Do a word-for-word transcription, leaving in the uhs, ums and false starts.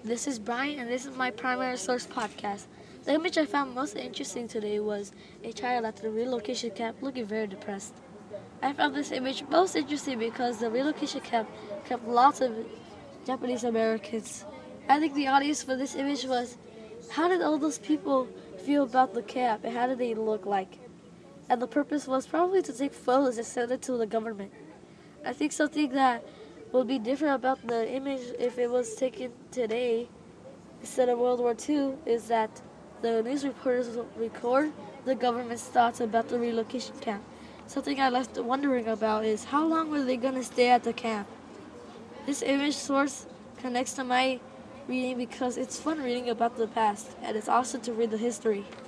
This is Brian, and this is my primary source podcast. The image I found most interesting today was a child at the relocation camp looking very depressed. I found this image most interesting because the relocation camp kept lots of Japanese Americans. I think the audience for this image was, how did all those people feel about the camp and how did they look like? And the purpose was probably to take photos and send it to the government. I think something that would be different about the image if it was taken today instead of World War Two is that the news reporters will record the government's thoughts about the relocation camp. Something I left wondering about is how long were they going to stay at the camp? This image source connects to my reading because it's fun reading about the past and it's awesome to read the history.